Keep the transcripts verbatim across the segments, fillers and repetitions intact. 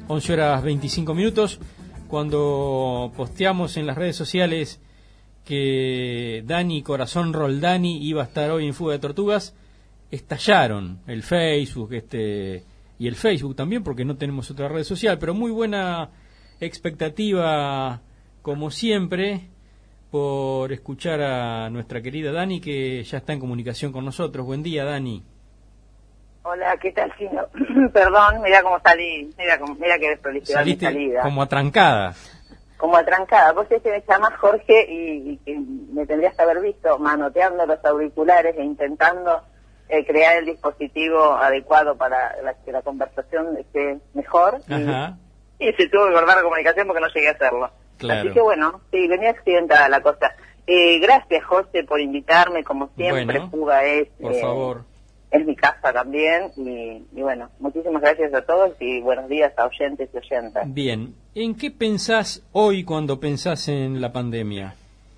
once horas veinticinco minutos, cuando posteamos en las redes sociales que Dani Corazón Roldani iba a estar hoy en Fuga de Tortugas, estallaron el Facebook este y el Facebook también, porque no tenemos otra red social, pero muy buena expectativa, como siempre, por escuchar a nuestra querida Dani, que ya está en comunicación con nosotros. Buen día, Dani. Hola, ¿qué tal, Chino? Perdón, mira cómo salí, mira, cómo, mira qué desprolijidad mi salida. Como atrancada. Como atrancada. Vos es que me llamás Jorge y, y que me tendrías que haber visto manoteando los auriculares e intentando eh, crear el dispositivo adecuado para la, que la conversación esté mejor. Ajá. Y, y se tuvo que cortar la comunicación porque no llegué a hacerlo. Claro. Así que bueno, sí, venía accidentada la cosa. Eh, gracias, José, por invitarme, como siempre. Bueno, Fuga es... por eh, favor. Es mi casa también, y, y bueno, muchísimas gracias a todos y buenos días a oyentes y oyentas. Bien, ¿en qué pensás hoy cuando pensás en la pandemia?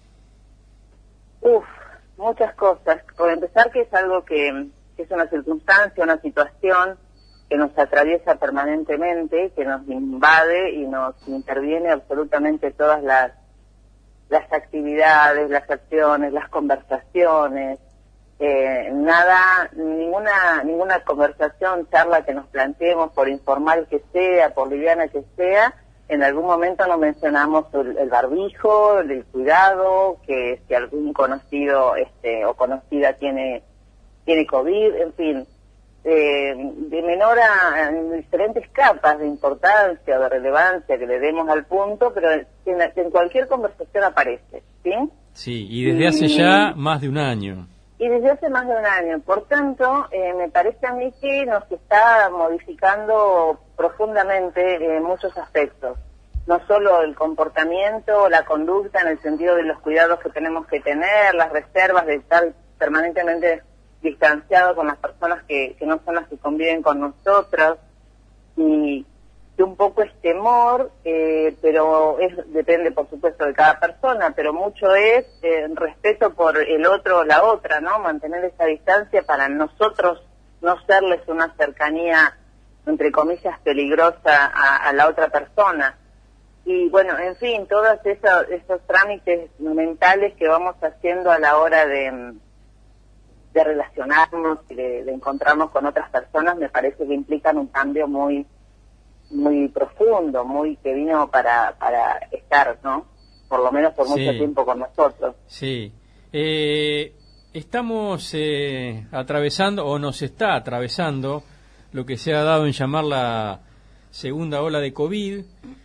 Uf, muchas cosas. Por empezar, que es algo que, que es una circunstancia, una situación que nos atraviesa permanentemente, que nos invade y nos interviene absolutamente todas las, las actividades, las acciones, las conversaciones. Eh, nada, ninguna ninguna conversación, charla que nos planteemos, por informal que sea, por liviana que sea, en algún momento no mencionamos el, el barbijo, el, el cuidado, que si algún conocido este o conocida tiene tiene COVID, en fin, eh, de menor a en diferentes capas de importancia, de relevancia que le demos al punto, pero en, en cualquier conversación aparece, ¿sí? Sí, y desde hace ya más de un año. Y desde hace más de un año. Por tanto, eh, me parece a mí que nos está modificando profundamente en muchos aspectos. No solo el comportamiento, la conducta en el sentido de los cuidados que tenemos que tener, las reservas de estar permanentemente distanciados con las personas que, que no son las que conviven con nosotros. Y que un poco es temor, eh, pero es depende por supuesto de cada persona, pero mucho es eh, respeto por el otro o la otra, ¿no? Mantener esa distancia para nosotros no serles una cercanía, entre comillas, peligrosa a, a la otra persona. Y bueno, en fin, todos esos, esos trámites mentales que vamos haciendo a la hora de, de relacionarnos y de, de encontrarnos con otras personas, me parece que implican un cambio muy muy profundo, muy que vino para para estar, ¿no? Por lo menos por sí. mucho tiempo con nosotros. Sí. Eh, estamos eh, atravesando, o nos está atravesando, lo que se ha dado en llamar la segunda ola de COVID,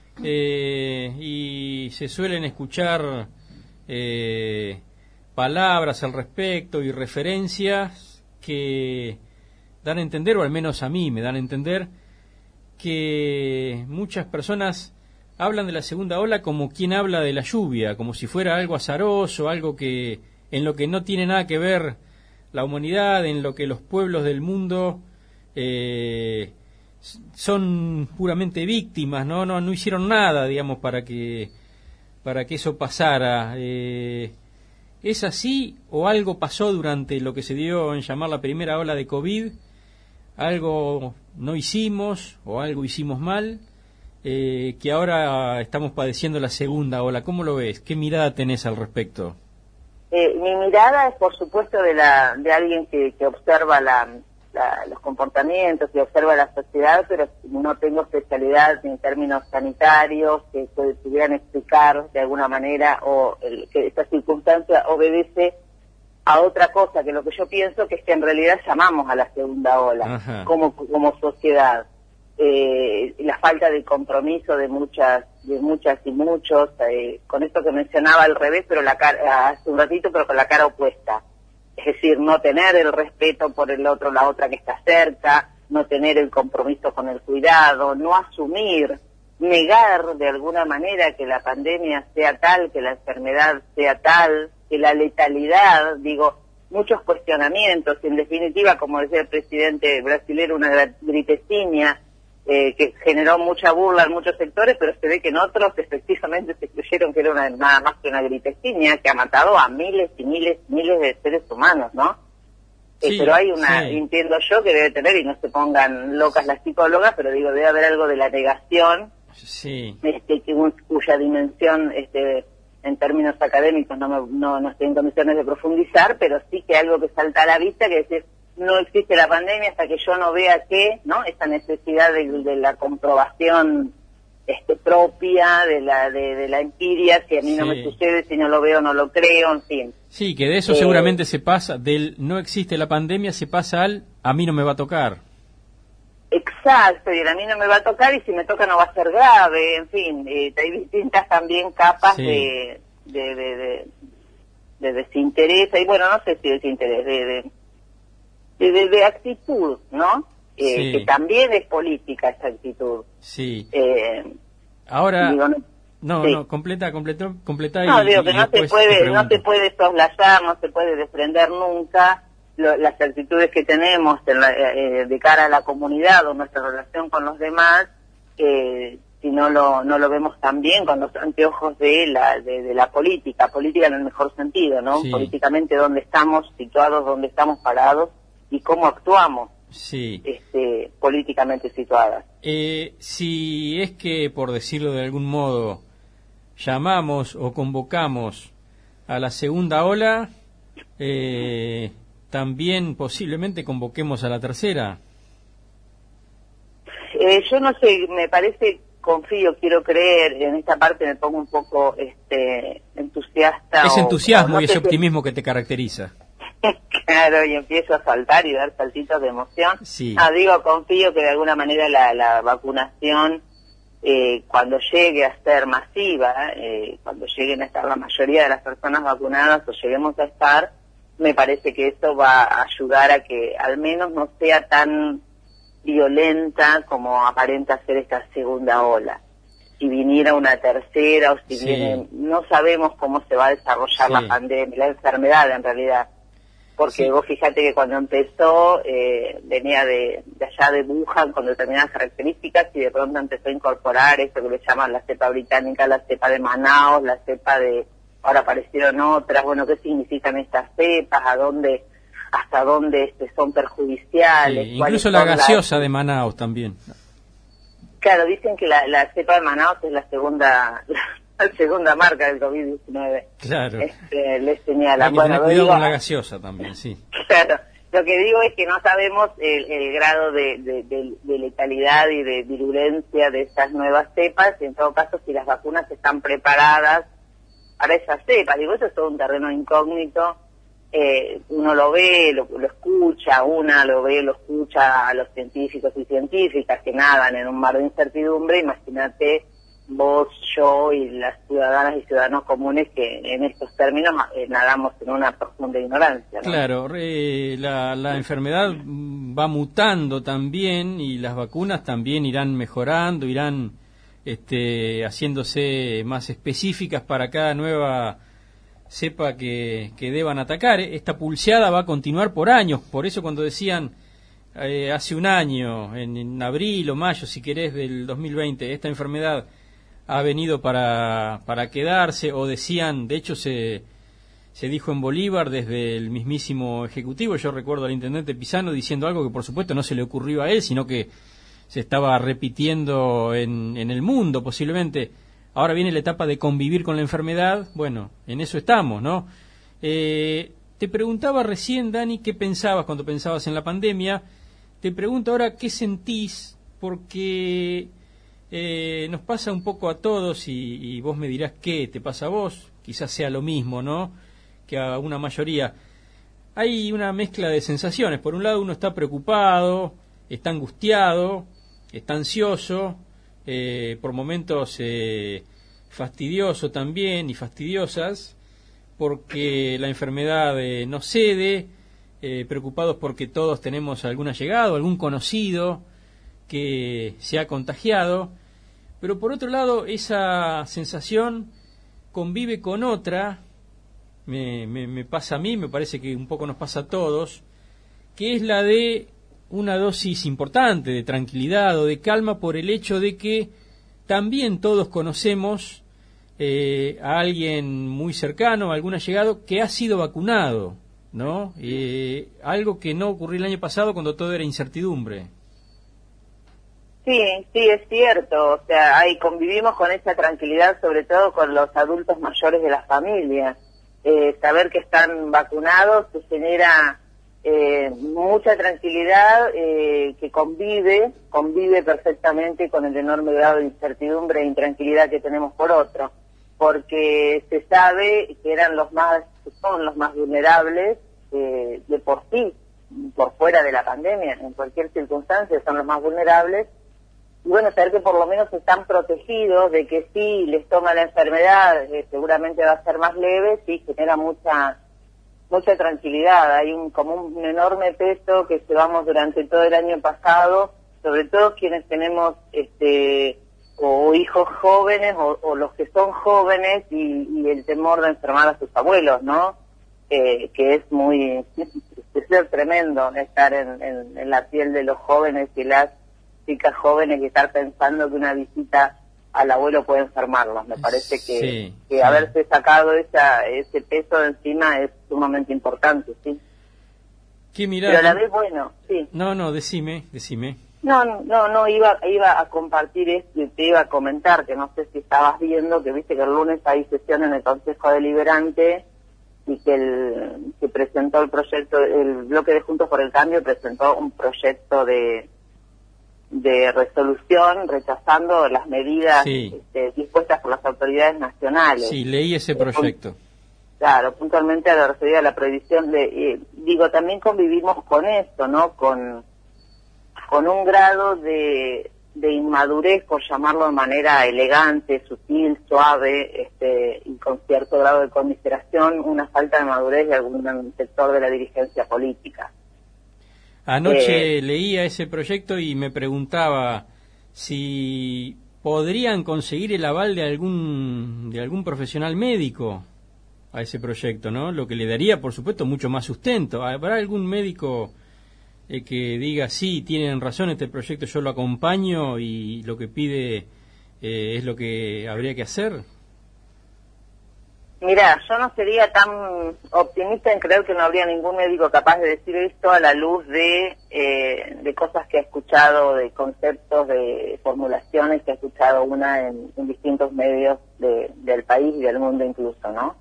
eh, y se suelen escuchar eh, palabras al respecto y referencias que dan a entender, o al menos a mí me dan a entender, que muchas personas hablan de la segunda ola como quien habla de la lluvia, como si fuera algo azaroso, algo que en lo que no tiene nada que ver la humanidad, en lo que los pueblos del mundo eh, son puramente víctimas, no no no hicieron nada, digamos, para que para que eso pasara. Eh, ¿Es así o algo pasó durante lo que se dio en llamar la primera ola de COVID? Algo no hicimos o algo hicimos mal, eh, que ahora estamos padeciendo la segunda ola. ¿Cómo lo ves? ¿Qué mirada tenés al respecto? Eh, mi mirada es, por supuesto, de la de alguien que, que observa la, la, los comportamientos y observa la sociedad, pero no tengo especialidad en términos sanitarios que, que pudieran explicar de alguna manera o el, que esta circunstancia obedece a otra cosa que lo que yo pienso, que es que en realidad llamamos a la segunda ola. Ajá. como como sociedad, eh, la falta de compromiso de muchas de muchas y muchos, eh, con esto que mencionaba al revés, pero la cara hace un ratito, pero con la cara opuesta, es decir, no tener el respeto por el otro, la otra que está cerca, no tener el compromiso con el cuidado, no asumir, negar de alguna manera que la pandemia sea tal, que la enfermedad sea tal, que la letalidad, digo, muchos cuestionamientos, y en definitiva, como decía el presidente brasileño, una gripeciña eh, que generó mucha burla en muchos sectores, pero se ve que en otros efectivamente se creyeron que era una, nada más que una gripeciña que ha matado a miles y miles y miles de seres humanos, ¿no? Sí, eh, pero hay una, sí. entiendo yo, que debe tener, y no se pongan locas las psicólogas, pero digo, debe haber algo de la negación, sí. este, que, cuya dimensión, este, en términos académicos no, me, no, no estoy en condiciones de profundizar, pero sí que algo que salta a la vista, que es decir, no existe la pandemia hasta que yo no vea que, ¿no? Esa necesidad de, de la comprobación este propia, de la de, de la empiria, si a mí sí. no me sucede, si no lo veo, no lo creo, en fin. Sí, que de eso eh, seguramente se pasa, del no existe la pandemia, se pasa al a mí no me va a tocar. Exacto, y el a mí no me va a tocar, y si me toca no va a ser grave, en fin, eh, hay distintas también capas sí. de, de, de, de, de desinterés, y bueno, no sé si desinterés, de... de De, de, de actitud, ¿no? Eh, sí. Que también es política esa actitud. Sí. Eh, Ahora, digo, no, no, sí. no, completa, completa, completa. No, y, digo que y no se puede, no se puede soslayar, no se puede desprender nunca lo, las actitudes que tenemos en la, eh, de cara a la comunidad o nuestra relación con los demás, eh, si no lo, no lo vemos también con los anteojos de la, de, de la política, política en el mejor sentido, ¿no? Sí. Políticamente dónde estamos situados, dónde estamos parados y cómo actuamos sí. este, políticamente situadas. Eh, si es que, por decirlo de algún modo, llamamos o convocamos a la segunda ola, eh, también posiblemente convoquemos a la tercera. Eh, yo no sé, me parece, confío, quiero creer, en esta parte me pongo un poco este, entusiasta. Es entusiasmo o, o no y ese si... optimismo que te caracteriza. Claro, y empiezo a saltar y dar saltitos de emoción. Sí. Ah, digo, confío que de alguna manera la, la vacunación, eh, cuando llegue a ser masiva, eh, cuando lleguen a estar la mayoría de las personas vacunadas o lleguemos a estar, me parece que eso va a ayudar a que al menos no sea tan violenta como aparenta ser esta segunda ola. Si viniera una tercera o si sí. viene, no sabemos cómo se va a desarrollar sí. la pandemia, la enfermedad en realidad. Porque sí. vos fíjate que cuando empezó, eh, venía de, de allá de Wuhan con determinadas características y de pronto empezó a incorporar esto que le llaman la cepa británica, la cepa de Manaus, la cepa de, ahora aparecieron otras, bueno, ¿qué significan estas cepas? ¿A dónde, hasta dónde este, son perjudiciales? Sí, incluso la gaseosa las... de Manaus también. Claro, dicen que la, la cepa de Manaus es la segunda... la segunda marca del COVID diecinueve. Claro. Este, les señala. Hay que bueno, tener cuidado digo, con la gaseosa también, sí. Claro. Lo que digo es que no sabemos el, el grado de, de, de, de letalidad y de virulencia de estas nuevas cepas, y en todo caso si las vacunas están preparadas para esas cepas. Digo, eso es todo un terreno incógnito. Eh, uno lo ve, lo, lo escucha, una lo ve, lo escucha a los científicos y científicas que nadan en un mar de incertidumbre. Imagínate vos, yo y las ciudadanas y ciudadanos comunes que en estos términos eh, nadamos en una profunda ignorancia, ¿no? Claro, eh, la, la enfermedad va mutando también y las vacunas también irán mejorando, irán este, haciéndose más específicas para cada nueva cepa que, que deban atacar. Esta pulseada va a continuar por años, por eso cuando decían eh, hace un año, en, en abril o mayo, si querés, del dos mil veinte, esta enfermedad ha venido para, para quedarse, o decían, de hecho se, se dijo en Bolívar desde el mismísimo Ejecutivo, yo recuerdo al intendente Pisano diciendo algo que por supuesto no se le ocurrió a él, sino que se estaba repitiendo en, en el mundo posiblemente. Ahora viene la etapa de convivir con la enfermedad, bueno, en eso estamos, ¿no? Eh, te preguntaba recién, Dani, qué pensabas cuando pensabas en la pandemia, te pregunto ahora qué sentís, porque... Eh, nos pasa un poco a todos y, y vos me dirás qué te pasa a vos, quizás sea lo mismo, ¿no?, que a una mayoría. Hay una mezcla de sensaciones. Por un lado uno está preocupado, está angustiado, está ansioso, eh, por momentos eh, fastidioso también y fastidiosas, porque la enfermedad eh, no cede, eh, preocupados porque todos tenemos algún allegado, algún conocido que se ha contagiado. Pero por otro lado, esa sensación convive con otra, me, me, me pasa a mí, me parece que un poco nos pasa a todos, que es la de una dosis importante de tranquilidad o de calma por el hecho de que también todos conocemos eh, a alguien muy cercano, a algún allegado que ha sido vacunado ¿no? Eh, algo que no ocurrió el año pasado cuando todo era incertidumbre. Sí, sí, es cierto. O sea, ahí convivimos con esa tranquilidad, sobre todo con los adultos mayores de la familia. Eh, saber que están vacunados te genera eh, mucha tranquilidad, eh, que convive, convive perfectamente con el enorme grado de incertidumbre e intranquilidad que tenemos por otro, porque se sabe que eran los más, son los más vulnerables eh, de por sí, por fuera de la pandemia, en cualquier circunstancia son los más vulnerables. Y bueno, saber que por lo menos están protegidos, de que si les toma la enfermedad, eh, seguramente va a ser más leve, sí genera mucha mucha tranquilidad. Hay un como un enorme peso que llevamos durante todo el año pasado, sobre todo quienes tenemos este o hijos jóvenes o, o los que son jóvenes y, y el temor de enfermar a sus abuelos, ¿no? Eh, que es muy, es ser tremendo estar en, en, en la piel de los jóvenes y las chicas jóvenes y estar pensando que una visita al abuelo puede enfermarlos. Me parece que, sí, que sí. haberse sacado esa, ese peso de encima es sumamente importante, ¿sí? ¿Qué mirada? Pero a la vez, bueno, sí. No, no, decime, decime. No, no, no, iba iba a compartir esto y te iba a comentar, que no sé si estabas viendo, que viste que el lunes hay sesión en el Consejo Deliberante y que el que presentó el proyecto, el bloque de Juntos por el Cambio presentó un proyecto de de resolución rechazando las medidas sí. este, dispuestas por las autoridades nacionales. Sí, leí ese proyecto. Eh, claro, puntualmente a la referida a la prohibición de, eh, digo, también convivimos con esto, ¿no? Con, con un grado de, de inmadurez, por llamarlo de manera elegante, sutil, suave, este, y con cierto grado de conmiseración, una falta de madurez de algún sector de la dirigencia política. Anoche Eh, leía ese proyecto y me preguntaba si podrían conseguir el aval de algún de algún profesional médico a ese proyecto, ¿no? Lo que le daría, por supuesto, mucho más sustento. ¿Habrá algún médico eh, que diga, sí, tienen razón, este proyecto yo lo acompaño y lo que pide eh, es lo que habría que hacer? Mira, yo no sería tan optimista en creer que no habría ningún médico capaz de decir esto a la luz de eh, de cosas que ha escuchado, de conceptos, de formulaciones que ha escuchado una en, en distintos medios de, del país y del mundo incluso, ¿no?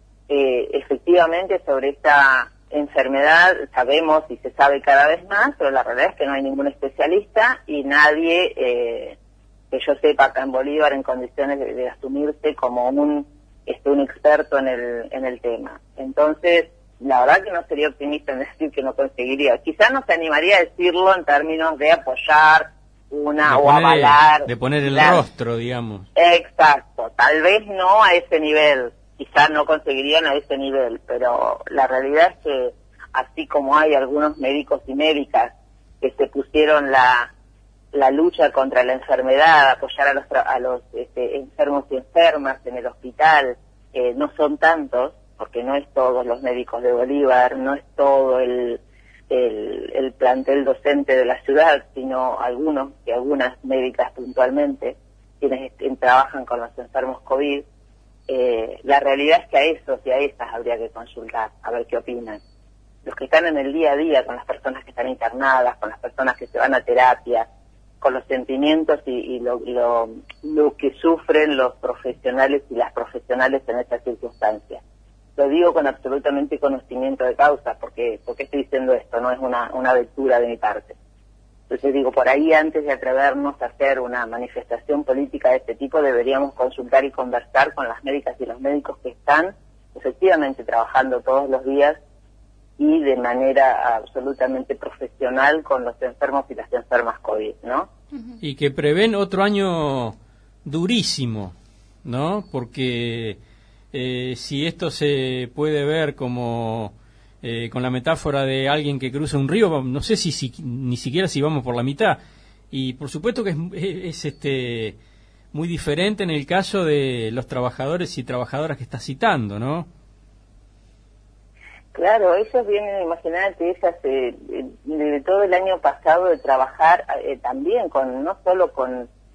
Eh, efectivamente, sobre esta enfermedad sabemos y se sabe cada vez más, pero la realidad es que no hay ningún especialista y nadie, eh, que yo sepa acá en Bolívar, en condiciones de, de asumirse como un este un experto en el en el tema. Entonces, la verdad que no sería optimista en decir que no conseguiría. Quizás no se animaría a decirlo en términos de apoyar una de o poner, avalar. de poner el la... rostro, digamos. Exacto. Tal vez no a ese nivel. Quizás no conseguirían a ese nivel, pero la realidad es que así como hay algunos médicos y médicas que se pusieron la la lucha contra la enfermedad, apoyar a los a los este, enfermos y enfermas en el hospital, eh, no son tantos, porque no es todos los médicos de Bolívar, no es todo el, el, el plantel docente de la ciudad, sino algunos y algunas médicas puntualmente, quienes estén, trabajan con los enfermos COVID. Eh, la realidad es que a esos y a esas habría que consultar, a ver qué opinan. Los que están en el día a día, con las personas que están internadas, con las personas que se van a terapia, con los sentimientos y, y lo, lo, lo que sufren los profesionales y las profesionales en estas circunstancias. Lo digo con absolutamente conocimiento de causa, porque porque estoy diciendo esto, no es una, una aventura de mi parte. Entonces digo, por ahí antes de atrevernos a hacer una manifestación política de este tipo, deberíamos consultar y conversar con las médicas y los médicos que están efectivamente trabajando todos los días y de manera absolutamente profesional con los enfermos y las enfermas COVID, ¿no? Y que prevén otro año durísimo, ¿no? Porque eh, si esto se puede ver como eh, con la metáfora de alguien que cruza un río, no sé si, si ni siquiera si vamos por la mitad. Y por supuesto que es, es, es este muy diferente en el caso de los trabajadores y trabajadoras que está citando, ¿no? Claro, ellos vienen, imagínate, ellas eh, de todo el año pasado de trabajar eh, también con, no solo con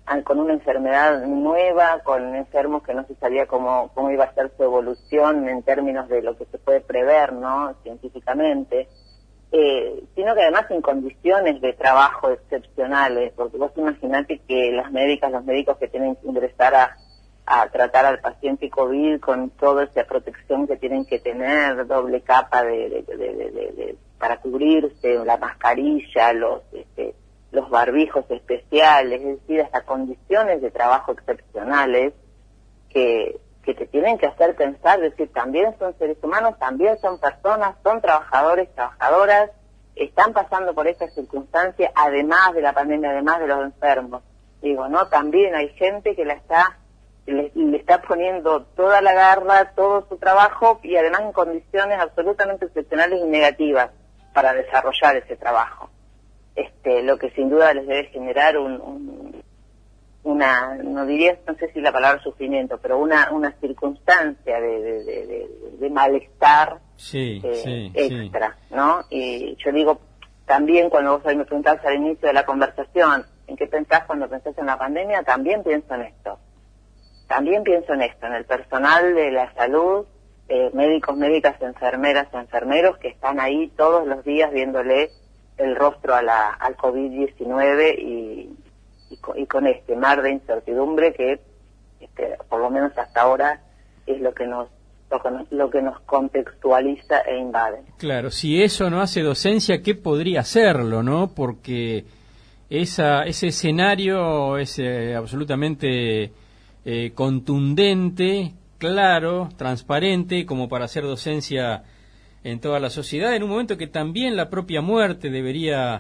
con una enfermedad nueva, con enfermos que no se sabía cómo, cómo iba a ser su evolución en términos de lo que se puede prever, ¿no?, científicamente, eh, sino que además en condiciones de trabajo excepcionales, porque vos imaginate que las médicas, los médicos que tienen que ingresar a, a tratar al paciente COVID con toda esa protección que tienen que tener, doble capa de, de, de, de, de, de para cubrirse, la mascarilla, los este, los barbijos especiales, es decir, hasta condiciones de trabajo excepcionales que, que te tienen que hacer pensar, es decir, también son seres humanos, también son personas, son trabajadores, trabajadoras, están pasando por esta circunstancia, además de la pandemia, además de los enfermos. Digo, ¿no? También hay gente que la está, le, le está poniendo toda la garra, todo su trabajo, y además en condiciones absolutamente excepcionales y negativas para desarrollar ese trabajo. Este, lo que sin duda les debe generar un, un, una, no diría, no sé si la palabra sufrimiento, pero una, una circunstancia de, de, de, de, de malestar sí, eh, sí, extra, sí. ¿no? Y yo digo, también cuando vos hoy me preguntabas al inicio de la conversación, ¿en qué pensás cuando pensás en la pandemia? También pienso en esto. También pienso en esto, en el personal de la salud, eh, médicos, médicas, enfermeras, enfermeros que están ahí todos los días viéndole el rostro a la, al COVID diecinueve y, y, con, y con este mar de incertidumbre que, este, por lo menos hasta ahora, es lo que nos lo que nos, lo que nos contextualiza e invade. Claro, si eso no hace docencia, ¿qué podría hacerlo, no? Porque esa, ese escenario es eh, absolutamente eh, contundente, claro, transparente, como para hacer docencia en toda la sociedad, en un momento que también la propia muerte debería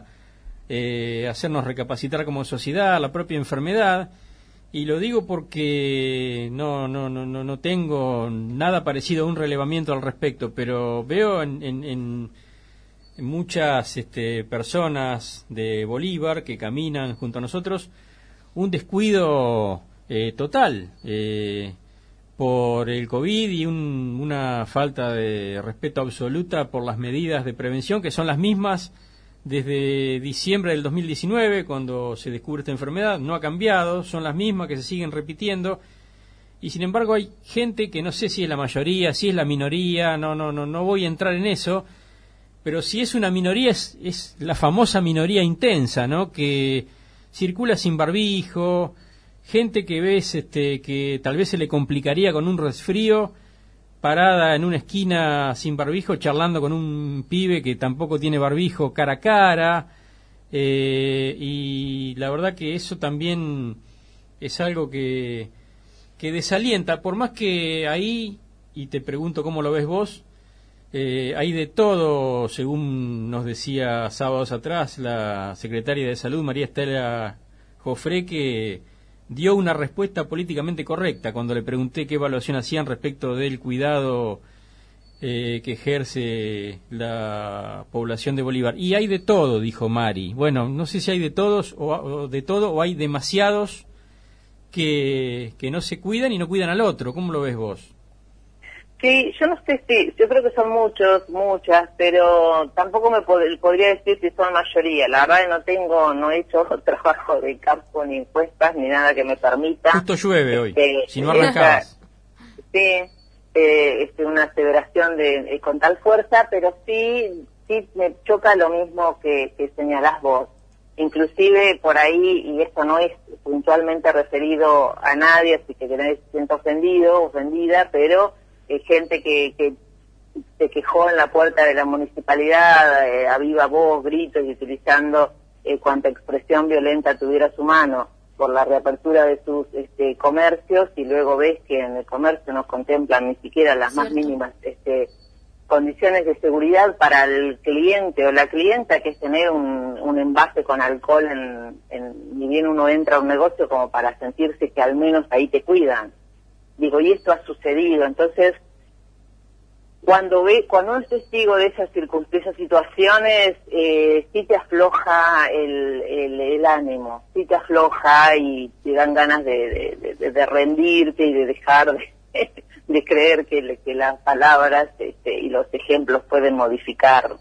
eh, hacernos recapacitar como sociedad, la propia enfermedad, y lo digo porque no no no no no tengo nada parecido a un relevamiento al respecto, pero veo en, en, en muchas este, personas de Bolívar que caminan junto a nosotros un descuido eh, total, eh, por el COVID y un, una falta de respeto absoluta por las medidas de prevención, que son las mismas desde diciembre del dos mil diecinueve, cuando se descubre esta enfermedad. No ha cambiado, son las mismas que se siguen repitiendo, y sin embargo hay gente que no sé si es la mayoría, si es la minoría, no no no no voy a entrar en eso, pero si es una minoría es, es la famosa minoría intensa, ¿no?, que circula sin barbijo, gente que ves este, que tal vez se le complicaría con un resfrío, parada en una esquina sin barbijo, charlando con un pibe que tampoco tiene barbijo cara a cara, eh, y la verdad que eso también es algo que, que desalienta, por más que ahí, y te pregunto cómo lo ves vos, eh, hay de todo, según nos decía sábados atrás la secretaria de Salud, María Estela Jofré, que dio una respuesta políticamente correcta cuando le pregunté qué evaluación hacían respecto del cuidado eh, que ejerce la población de Bolívar. Y hay de todo, dijo Mari. Bueno, no sé si hay de todos o, o de todo o hay demasiados que, que no se cuidan y no cuidan al otro. ¿Cómo lo ves vos? Sí, yo no sé si, yo creo que son muchos, muchas, pero tampoco me pod podría decir si son mayoría. La verdad que no tengo, no he hecho trabajo de campo, ni encuestas, ni nada que me permita. Justo llueve hoy, este, si no arrancabas. Sí, eh, este, una aseveración de, eh, con tal fuerza, pero sí, sí me choca lo mismo que, que señalás vos. Inclusive por ahí, y esto no es puntualmente referido a nadie, así que nadie se sienta ofendido, ofendida, pero Eh, gente que, que se quejó en la puerta de la municipalidad eh, a viva voz, gritos y utilizando eh, cuanta expresión violenta tuviera su mano por la reapertura de sus este, comercios, y luego ves que en el comercio no contemplan ni siquiera las Cierto. más mínimas este, condiciones de seguridad para el cliente o la clienta, que es tener un, un envase con alcohol en, en, ni bien uno entra a un negocio, como para sentirse que al menos ahí te cuidan. Digo, y esto ha sucedido. Entonces, cuando ve, cuando uno es testigo de esas circunstancias, esas situaciones, eh, sí te afloja el, el, el ánimo, sí te afloja y te dan ganas de, de, de, de rendirte y de dejar de, de creer que, que las palabras este, y los ejemplos pueden modificar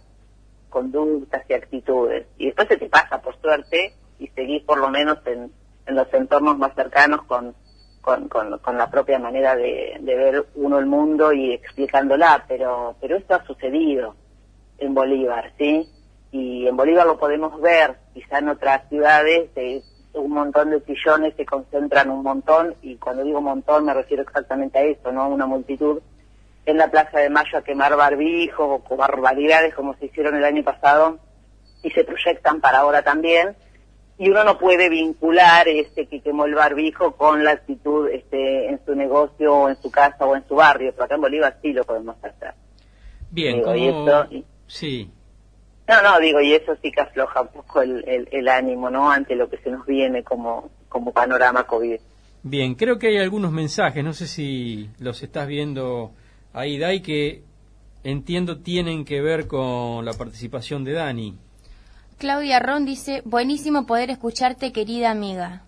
conductas y actitudes. Y después se te pasa, por suerte, y seguís por lo menos en, en los entornos entornos más cercanos con, con, con, con la propia manera de, de ver uno el mundo y explicándola, pero, pero esto ha sucedido en Bolívar, ¿sí? Y en Bolívar lo podemos ver, quizá en otras ciudades, eh, un montón de sillones se concentran un montón, y cuando digo montón me refiero exactamente a eso, ¿no? Una multitud en la Plaza de Mayo a quemar barbijos o barbaridades como se hicieron el año pasado y se proyectan para ahora también, y uno no puede vincular este que quemó el barbijo con la actitud este en su negocio o en su casa o en su barrio, pero acá en Bolívar sí lo podemos hacer. Bien, digo, como... y esto, y... sí. No, no, digo, y eso sí que afloja un poco el, el, el ánimo, ¿no?, ante lo que se nos viene como, como panorama COVID. Bien, creo que hay algunos mensajes, no sé si los estás viendo ahí, Dai, que entiendo tienen que ver con la participación de Dani. Claudia Ron dice, buenísimo poder escucharte, querida amiga.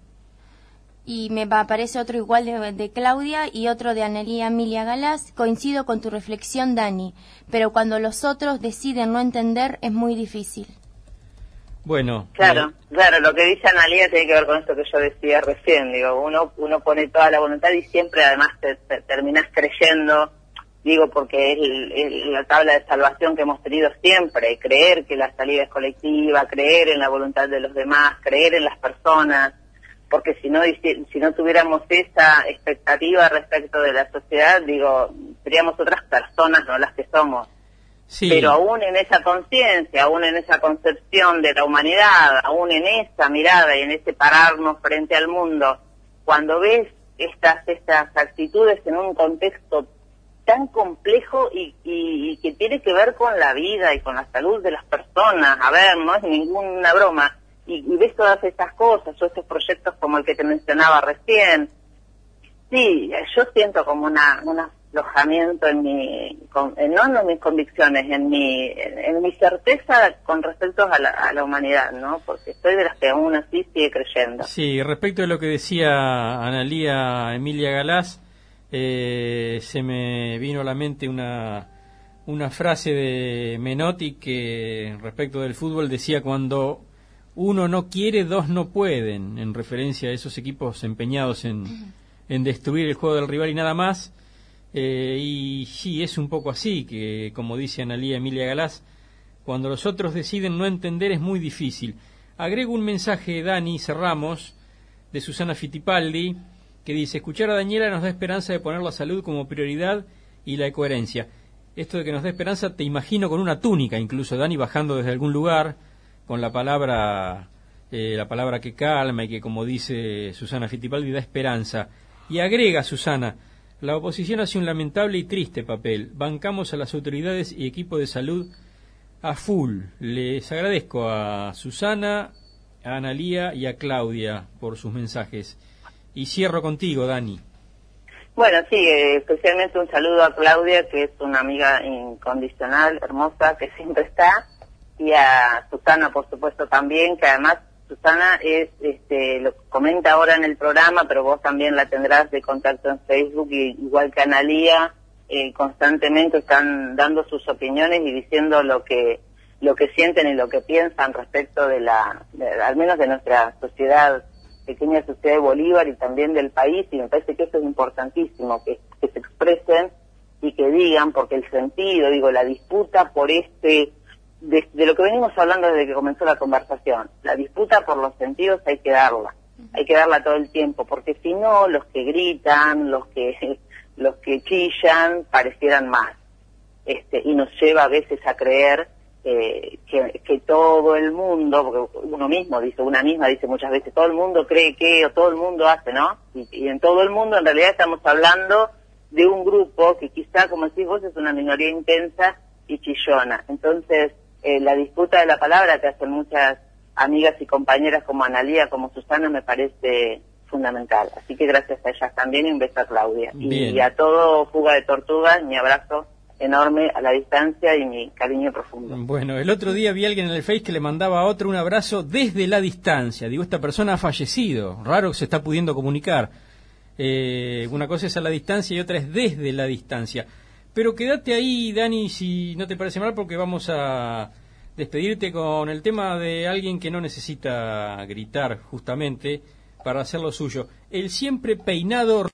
Y me aparece otro igual de, de Claudia y otro de Analía Emilia Galás. Coincido con tu reflexión, Dani, pero cuando los otros deciden no entender es muy difícil. Bueno. Claro, eh... claro, lo que dice Analía tiene que ver con esto que yo decía recién. Digo, uno uno pone toda la voluntad y siempre además te, te terminás creyendo, digo, porque es el, el, la tabla de salvación que hemos tenido siempre, creer que la salida es colectiva, creer en la voluntad de los demás, creer en las personas. Porque si no si no tuviéramos esa expectativa respecto de la sociedad, digo, seríamos otras personas, no las que somos. Sí. Pero aún en esa conciencia, aún en esa concepción de la humanidad, aún en esa mirada y en ese pararnos frente al mundo, cuando ves estas estas actitudes en un contexto tan complejo y, y, y que tiene que ver con la vida y con la salud de las personas, a ver, no es ninguna broma, y, y ves todas estas cosas, o estos proyectos como el que te mencionaba recién, sí, yo siento como una, un aflojamiento en mi, con, no en mis convicciones, en mi, en mi certeza con respecto a la, a la humanidad, ¿no? Porque soy de las que aún así sigue creyendo. Sí, respecto de lo que decía Analía Emilia Galás, eh, se me vino a la mente una, una frase de Menotti que respecto del fútbol decía: cuando uno no quiere, dos no pueden, en referencia a esos equipos empeñados en, en destruir el juego del rival y nada más. Eh, y sí, es un poco así, que como dice Analía Emilia Galás, cuando los otros deciden no entender es muy difícil. Agrego un mensaje, Dani, cerramos, de Susana Fittipaldi, que dice: escuchar a Daniela nos da esperanza de poner la salud como prioridad y la coherencia. Esto de que nos da esperanza, te imagino con una túnica, incluso, Dani, bajando desde algún lugar, con la palabra, eh, la palabra que calma y que, como dice Susana Fittipaldi, da esperanza. Y agrega Susana: la oposición hace un lamentable y triste papel. Bancamos a las autoridades y equipo de salud a full. Les agradezco a Susana, a Analía y a Claudia por sus mensajes. Y cierro contigo, Dani. Bueno, sí, eh, especialmente un saludo a Claudia, que es una amiga incondicional, hermosa, que siempre está, y a Susana, por supuesto, también, que además Susana es, este, lo comenta ahora en el programa, pero vos también la tendrás de contacto en Facebook, y igual que Analía, eh, constantemente están dando sus opiniones y diciendo lo que lo que sienten y lo que piensan respecto de la, de, al menos de nuestra sociedad, pequeña sociedad de Bolívar y también del país, y me parece que eso es importantísimo, que, que se expresen y que digan, porque el sentido, digo, la disputa por este... De, de lo que venimos hablando desde que comenzó la conversación, la disputa por los sentidos hay que darla, hay que darla todo el tiempo, porque si no, los que gritan, los que los que chillan, parecieran más, este, y nos lleva a veces a creer eh, que, que todo el mundo, porque uno mismo dice, una misma dice muchas veces, todo el mundo cree que, o todo el mundo hace, ¿no? Y, y en todo el mundo en realidad estamos hablando de un grupo que quizá, como decís vos, es una minoría intensa y chillona. Entonces, Eh, la disputa de la palabra que hacen muchas amigas y compañeras como Analía, como Susana, me parece fundamental. Así que gracias a ellas también, y un beso a Claudia. Y, y a todo Fuga de Tortugas, mi abrazo enorme a la distancia y mi cariño profundo. Bueno, el otro día vi a alguien en el Face que le mandaba a otro un abrazo desde la distancia. Digo, esta persona ha fallecido, raro que se está pudiendo comunicar. Eh, una cosa es a la distancia y otra es desde la distancia. Pero quédate ahí, Dani, si no te parece mal, porque vamos a despedirte con el tema de alguien que no necesita gritar, justamente, para hacer lo suyo. El siempre peinado